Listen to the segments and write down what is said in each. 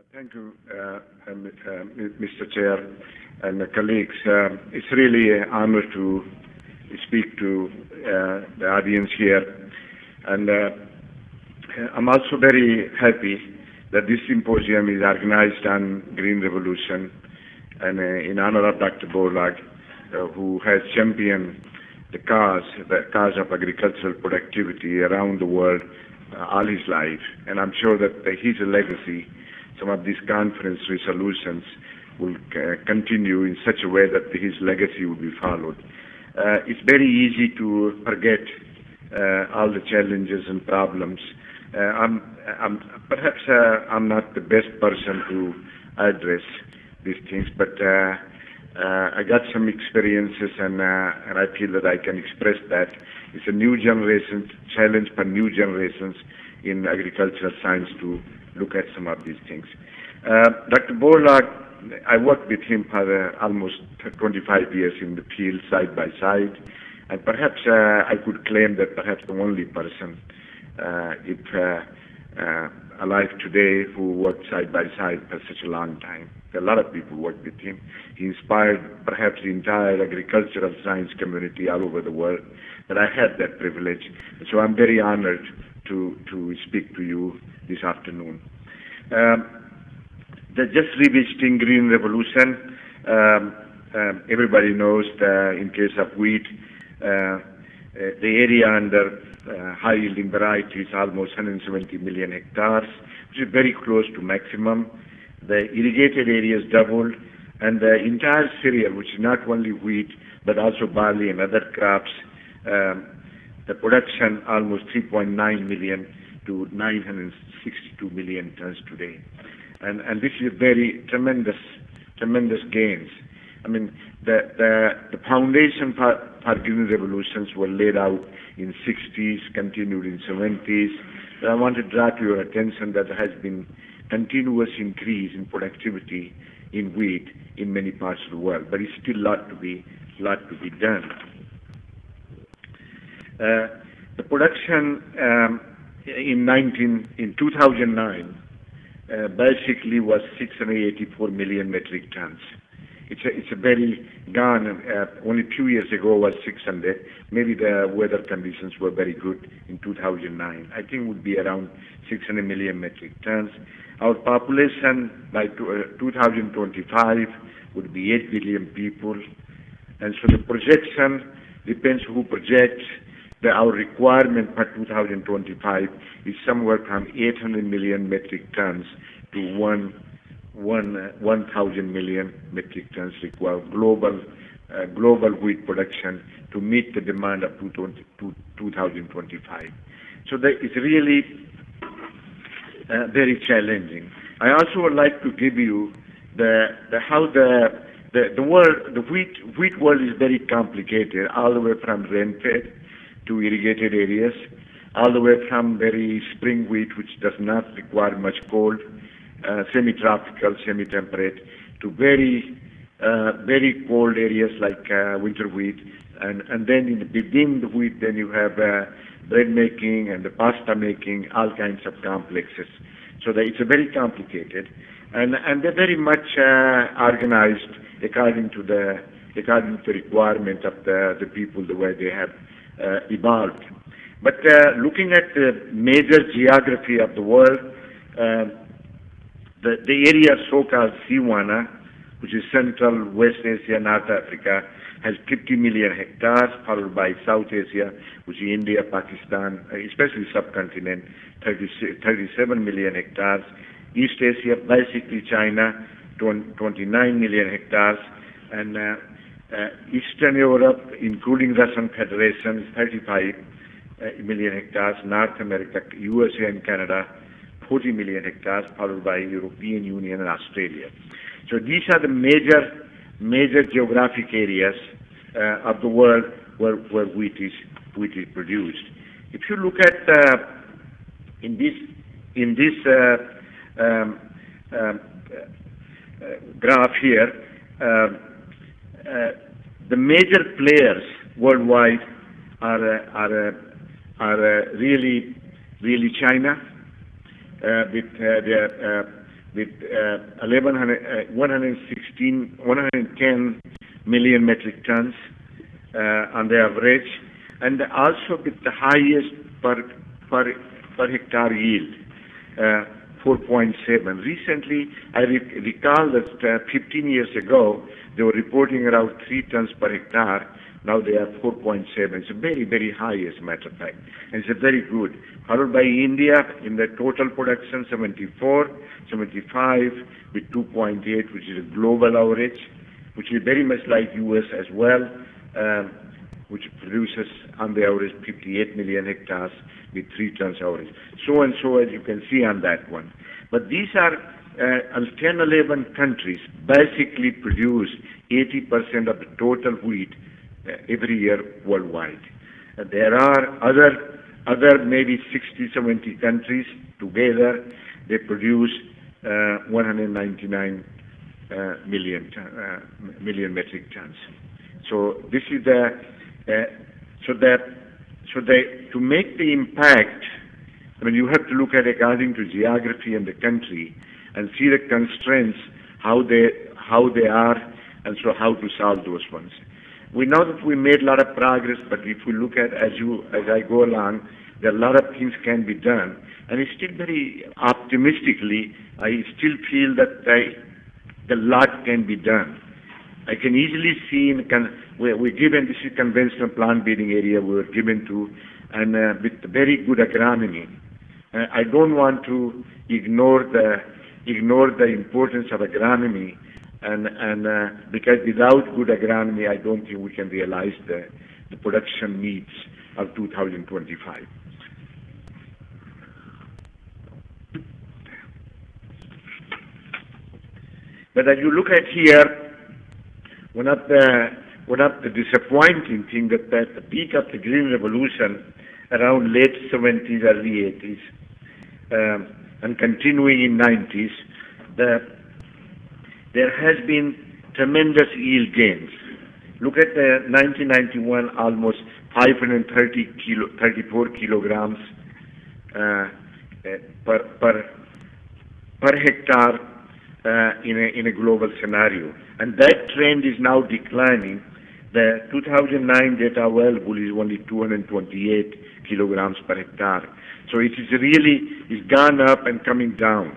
Thank you, Mr. Chair and colleagues. It's really an honor to speak to the audience here. And I'm also very happy that this symposium is organized on Green Revolution and in honor of Dr. Borlaug, who has championed the cause of agricultural productivity around the world all his life. And I'm sure that his legacy, some of these conference resolutions will continue in such a way that his legacy will be followed. It's very easy to forget all the challenges and problems. Perhaps I'm not the best person to address these things, but I got some experiences, and I feel that I can express that. It's a new generation challenge for new generations in agricultural science to look at some of these things. Dr. Borlaug, I worked with him for almost 25 years in the field, side by side, and perhaps I could claim that perhaps the only person alive today who worked side by side for such a long time. A lot of people worked with him. He inspired perhaps the entire agricultural science community all over the world, but I had that privilege. So I'm very honored to speak to you this afternoon. Just revisiting Green Revolution, everybody knows that in case of wheat, the area under high-yielding variety is almost 170 million hectares, which is very close to maximum. The irrigated area is doubled, and the entire cereal, which is not only wheat, but also barley and other crops, the production almost 3.9 million to 962 million tons today. And this is very tremendous gains. I mean, the foundation for Green Revolutions were laid out in 60s, continued in 70s. But I want to draw to your attention that there has been continuous increase in productivity in wheat in many parts of the world, but it's still a lot to be done. The production in 2009 basically was 684 million metric tons. It's a very gone. Only 2 years ago was 600. Maybe the weather conditions were very good in 2009. I think it would be around 600 million metric tons. Our population by 2025 would be 8 billion people. And so the projection depends who projects. Our requirement for 2025 is somewhere from 800 million metric tons to 1,000 million metric tons required global wheat production to meet the demand of 2025. So it's really very challenging. I also would like to give you how the wheat world is very complicated, all the way from rain-fed to irrigated areas, all the way from very spring wheat, which does not require much cold, semi-tropical, semi-temperate, to very cold areas like winter wheat, and then within the wheat, then you have bread making and the pasta making, all kinds of complexes. So it's very complicated, and they're very much organized according to the requirement of the people, the way they have evolved. But looking at the major geography of the world, the area so-called Siwana, which is Central, West Asia, North Africa, has 50 million hectares, followed by South Asia, which is India, Pakistan, especially subcontinent, 37 million hectares. East Asia, basically China, 29 million hectares, and Eastern Europe, including Russian Federation, is 35 million hectares. North America, USA and Canada, 40 million hectares, followed by European Union and Australia. So these are the major geographic areas of the world where wheat is produced. If you look at in this graph here, the major players worldwide are really China, with their with 110 million metric tons on the average, and also with the highest per hectare yield, 4.7. Recently, I recall that 15 years ago, they were reporting around 3 tons per hectare. Now they are 4.7. It's a very, very high, as a matter of fact. And it's a very good. Followed by India in the total production, 74, 75 with 2.8, which is a global average, which is very much like U.S. as well, which produces on the average 58 million hectares with 3 tons average. So and so, as you can see on that one. But these are 10, 11 countries basically produce 80% of the total wheat every year worldwide. There are other maybe 60, 70 countries together. They produce 199 million metric tons. So this is to make the impact. I mean, you have to look at it according to geography and the country, and see the constraints, how they are, and so how to solve those ones. We know that we made a lot of progress, but if we look at as I go along, there are a lot of things can be done, and it's still very optimistically. I still feel that a lot can be done. I can easily see we're given, this is conventional plant breeding area we were given to, and with very good agronomy. I don't want to ignore the importance of agronomy, and because without good agronomy, I don't think we can realize the production needs of 2025. But as you look at here, one of the disappointing thing that at the peak of the Green Revolution, around late 70s, early 80s, and continuing in 90s, there has been tremendous yield gains. Look at the 1991, almost 534 kilograms per hectare in a global scenario, and that trend is now declining. The 2009 data available is only 228 kilograms per hectare. So it is really, it's gone up and coming down.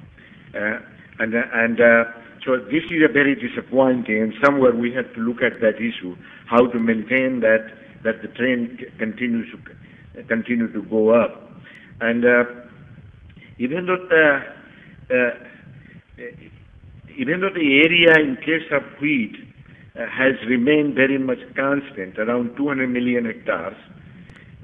So this is a very disappointing, and somewhere we have to look at that issue, how to maintain that the trend continue to go up. And even though the area in case of wheat has remained very much constant, around 200 million hectares, the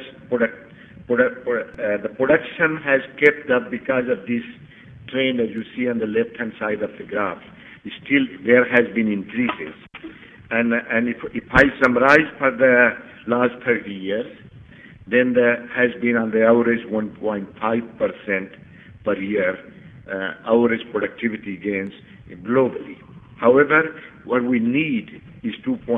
production has kept up because of this trend, as you see on the left-hand side of the graph. Still, there has been increases. And if I summarize for the last 30 years, then there has been on the average 1.5% per year average productivity gains globally. However, what we need is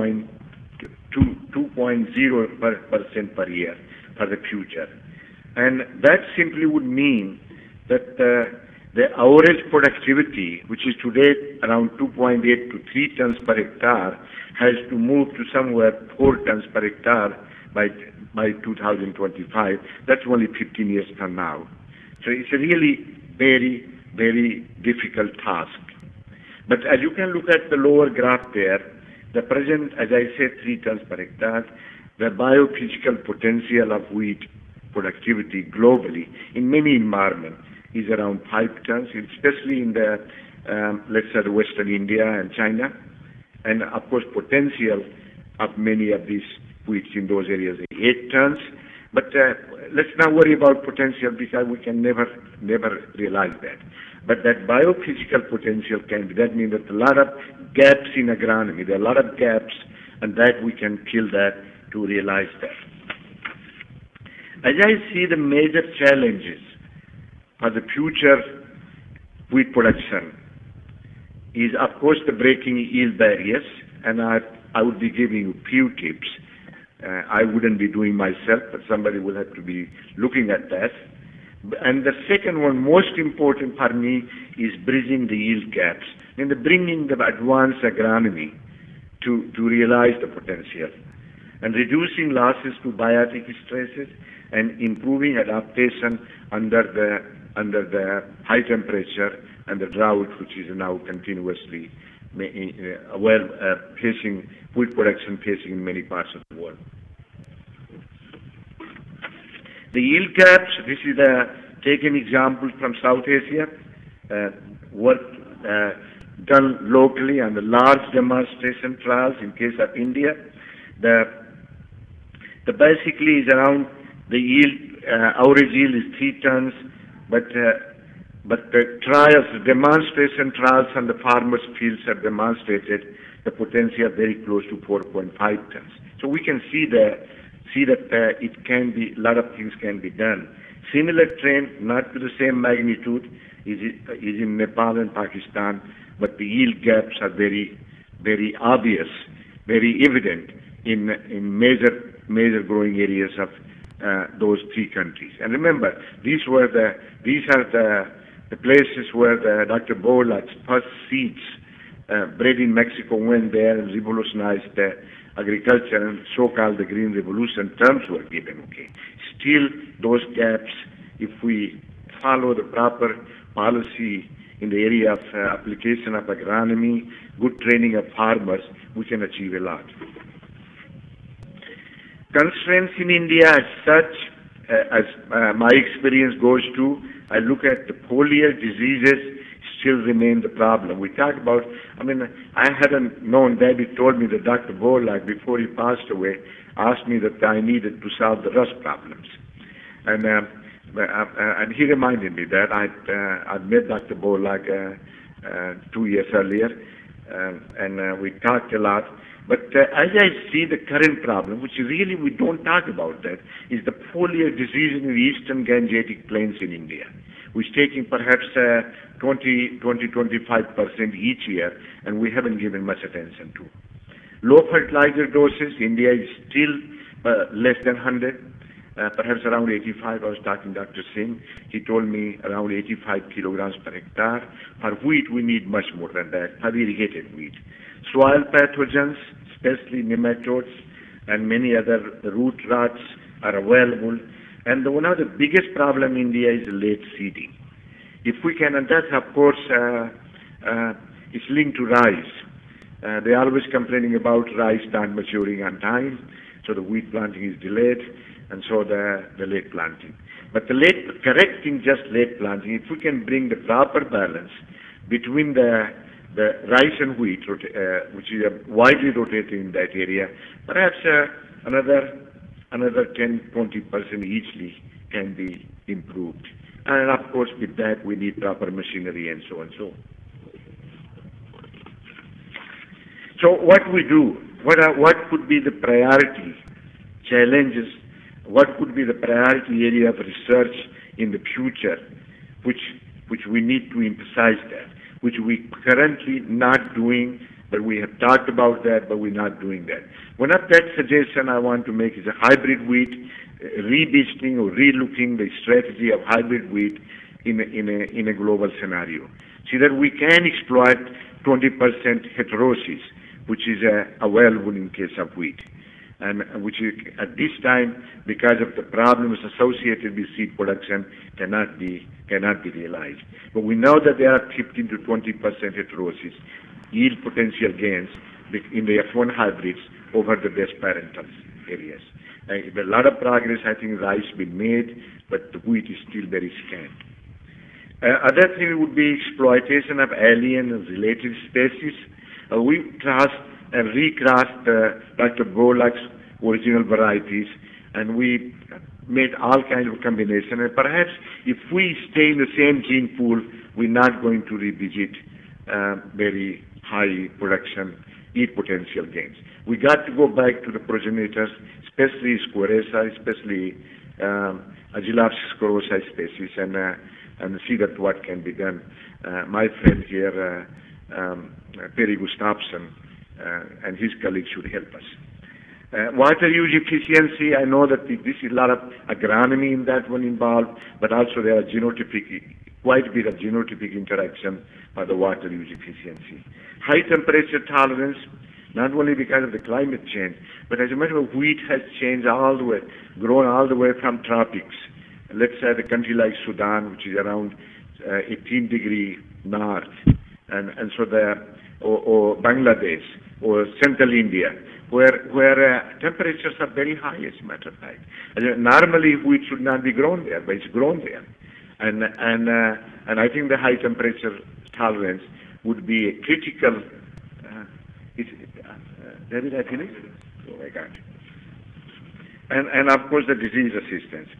2.0% per year for the future. And that simply would mean that the average productivity, which is today around 2.8 to 3 tons per hectare, has to move to somewhere 4 tons per hectare by 2025. That's only 15 years from now. So it's a really very, very difficult task. But as you can look at the lower graph there, the present, as I said, 3 tons per hectare, the biophysical potential of wheat productivity globally in many environments is around 5 tons, especially in the, let's say, the Western India and China. And of course, potential of many of these wheats in those areas is 8 tons. But let's not worry about potential, because we can never realize that. But that biophysical potential can be, that means that a lot of gaps in agronomy, there are a lot of gaps, and that we can fill that to realize that. As I see the major challenges for the future wheat production is, of course, the breaking yield barriers, and I would be giving you a few tips. I wouldn't be doing myself, but somebody will have to be looking at that. And the second one, most important for me, is bridging the yield gaps and bringing the advanced agronomy to realize the potential, and reducing losses to biotic stresses and improving adaptation under the high temperature and the drought, which is now continuously facing food production facing in many parts of the world. The yield gaps, this is take an example from South Asia, work done locally and the large demonstration trials in case of India. The basically is around the yield, average yield is 3 tons, but the trials, the demonstration trials on the farmers' fields have demonstrated the potential very close to 4.5 tons. So we can see that it can be, a lot of things can be done. Similar trend, not to the same magnitude, is in Nepal and Pakistan, but the yield gaps are very, very obvious, very evident in major growing areas of those 3 countries. And remember, these are the places where Dr. Borlaug's first seeds bred in Mexico went there and revolutionized agriculture, and so-called the Green Revolution terms were given. Okay, still those gaps, if we follow the proper policy in the area of application of agronomy, good training of farmers, we can achieve a lot. Constraints in India as such, as my experience goes to, I look at the foliar diseases still remain the problem. We talk about, I hadn't known, David told me that Dr. Borlaug, before he passed away, asked me that I needed to solve the rust problems. And he reminded me that I'd met Dr. Borlaug 2 years earlier, and we talked a lot. But as I see the current problem, which really we don't talk about that, is the foliar disease in the eastern Gangetic Plains in India, which is taking perhaps 20-25% each year, and we haven't given much attention to. Low fertilizer doses, India is still less than 100, perhaps around 85. I was talking to Dr. Singh. He told me around 85 kilograms per hectare. For wheat, we need much more than that, for irrigated wheat. Soil pathogens, especially nematodes and many other root rots, are available. And one of the biggest problem in India is late seeding. If we can, and that of course is linked to rice. They're always complaining about rice not maturing on time, so the wheat planting is delayed, and so the late planting. But correcting just late planting, if we can bring the proper balance between the rice and wheat, which is widely rotated in that area, perhaps another 10-20% easily can be improved. And of course, with that, we need proper machinery and so on. So what we do, what could be the priority challenges, what could be the priority area of research in the future, which we need to emphasize that, which we currently not doing, but we have talked about that, but we're not doing that. One of that suggestion I want to make is a hybrid wheat, revisiting or relooking the strategy of hybrid wheat in a global scenario, so that we can exploit 20% heterosis, which is available in case of wheat, and which is, at this time, because of the problems associated with seed production, cannot be realized. But we know that there are 15 to 20% heterosis, yield potential gains in the F1 hybrids over the best parental areas. A lot of progress, I think, rice been made, but the wheat is still very scant. Other thing would be exploitation of alien and related species. We crossed and recrossed Dr. Borlaug's original varieties, and we made all kinds of combinations. And perhaps if we stay in the same gene pool, we're not going to revisit very high production, yield potential gains. We got to go back to the progenitors, especially Squareza, especially Agilops scorosa species, and see that what can be done. My friend here, Perry Gustafsson, and his colleagues should help us. Water use efficiency, I know that this is a lot of agronomy in that one involved, but also there are quite a bit of genotypic interaction for the water use efficiency. High temperature tolerance, not only because of the climate change, but as a matter of wheat has changed all the way, grown all the way from tropics. Let's say the country like Sudan, which is around 18 degree north, and so or Bangladesh, or central India, where temperatures are very high, as a matter of fact. Normally, wheat should not be grown there, but it's grown there. And I think the high temperature tolerance would be a critical. David, I finished? Oh my God. And of course the disease resistance.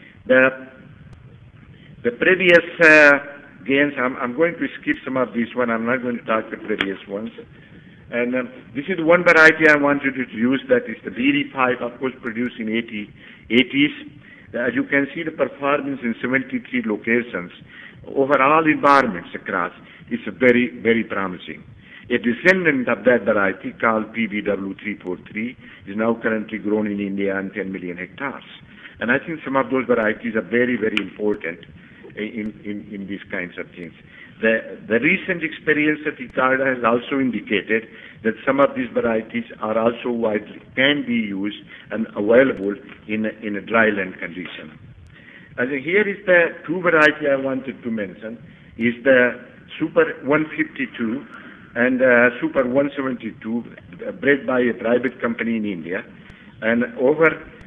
The previous gains, I'm going to skip some of these one. I'm not going to talk the previous ones. And this is one variety I wanted to use, that is the BD5, of course, produced in 80s. As you can see, the performance in 73 locations over all environments across is very, very promising. A descendant of that variety called PBW343 is now currently grown in India on 10 million hectares. And I think some of those varieties are very, very important in these kinds of things. The recent experience at ICARDA has also indicated that some of these varieties are also can be used and available in a dryland condition. Here is the two varieties I wanted to mention, is the Super 152 and Super 172, bred by a private company in India, and over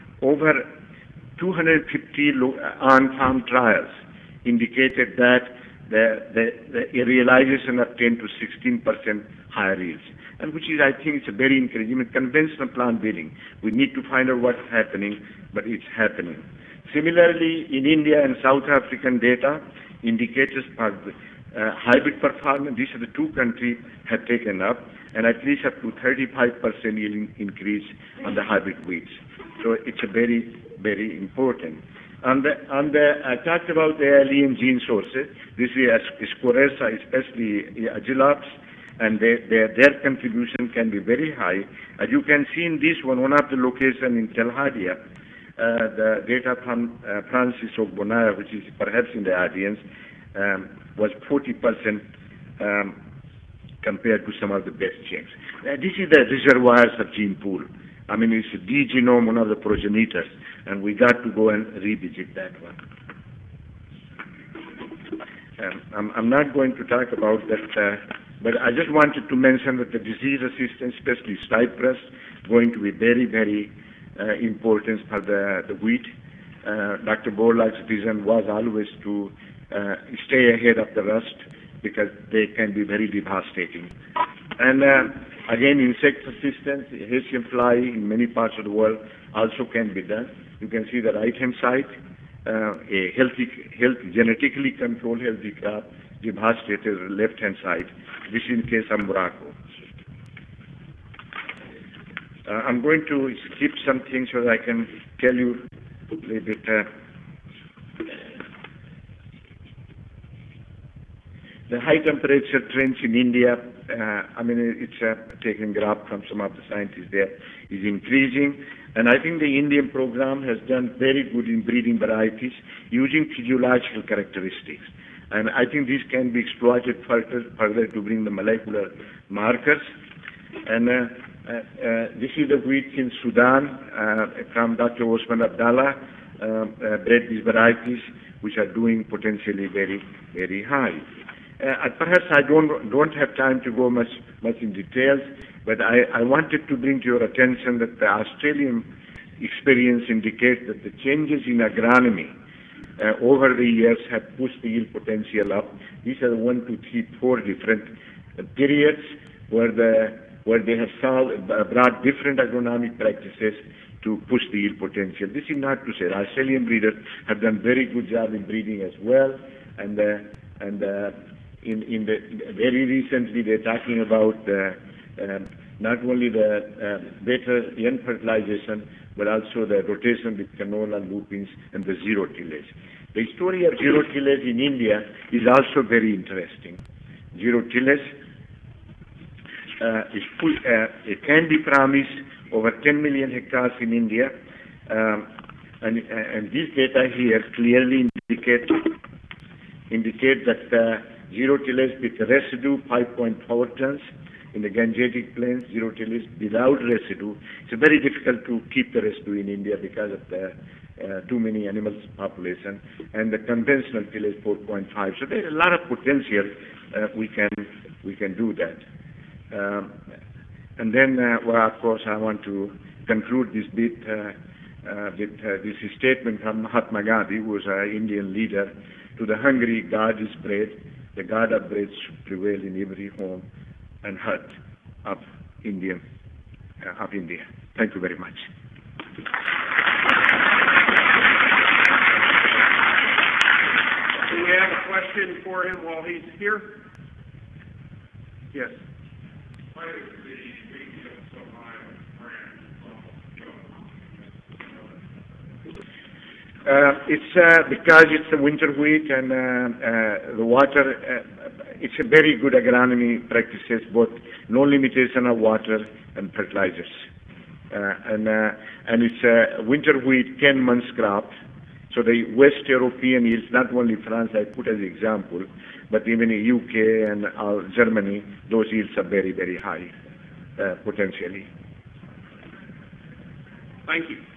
250 on-farm trials indicated that the realization of 10 to 16% higher yields, and which is, I think, it's a very encouraging. In conventional plant breeding, we need to find out what's happening, but it's happening. Similarly, in India and South African data indicators for hybrid performance, these are the two countries have taken up, and at least up to 35% yield increase on the hybrid wheats. So it's a very, very important. I talked about the alien gene sources. This is Squareza, especially Agilops, and their contribution can be very high. As you can see in this one of the locations in Telhadia, the data from Francis Ogbonaya, which is perhaps in the audience, was 40% compared to some of the best genes. This is the reservoirs of gene pool. I mean, it's the genome, one of the progenitors, and we got to go and revisit that one. I'm not going to talk about that, but I just wanted to mention that the disease resistance, especially cypress, going to be very, very important for the wheat. Dr. Borlaug's vision was always to stay ahead of the rust, because they can be very devastating. And again, insect resistance, Haitian fly in many parts of the world also can be done. You can see the right-hand side, a healthy, genetically controlled healthy crop, devastated left-hand side. This is in case of Morocco. I'm going to skip some things so that I can tell you a little bit. The high temperature trends in India, I mean, it's taking graph from some of the scientists there, is increasing. And I think the Indian program has done very good in breeding varieties using physiological characteristics. And I think this can be exploited further to bring the molecular markers. And this is the wheat in Sudan from Dr. Osman Abdallah, bred these varieties, which are doing potentially very, very high. Perhaps I don't have time to go much in details, but I wanted to bring to your attention that the Australian experience indicates that the changes in agronomy over the years have pushed the yield potential up. These are 1, 2, 3, 4 different periods where they have brought different agronomic practices to push the yield potential. This is not to say the Australian breeders have done very good job in breeding as well, and in the very recently they're talking about not only the better young fertilization, but also the rotation with canola, lupins, and the zero tillage. The story of zero tillage in India is also very interesting. Zero tillage it can be promised over 10 million hectares in India. And these data here clearly indicate that zero tillage with residue 5.4 tons in the Gangetic Plains, zero tillage without residue. It's very difficult to keep the residue in India because of the too many animals population, and the conventional tillage 4.5. So there's a lot of potential. We can do that. And then, well, of course, I want to conclude this bit with this statement from Mahatma Gandhi, who was an Indian leader: "To the hungry, God is bread. The God of bread should prevail in every home and hut of India. Thank you very much." Do we have a question for him while he's here? Yes. Why is the wheat so high in France? It's because it's a winter wheat, and the water, it's a very good agronomy practices, both no limitation of water and fertilizers. And it's a winter wheat 10 months crop. So the West European yields, not only France I put as example, but even in UK and Germany, those yields are very, very high, potentially. Thank you.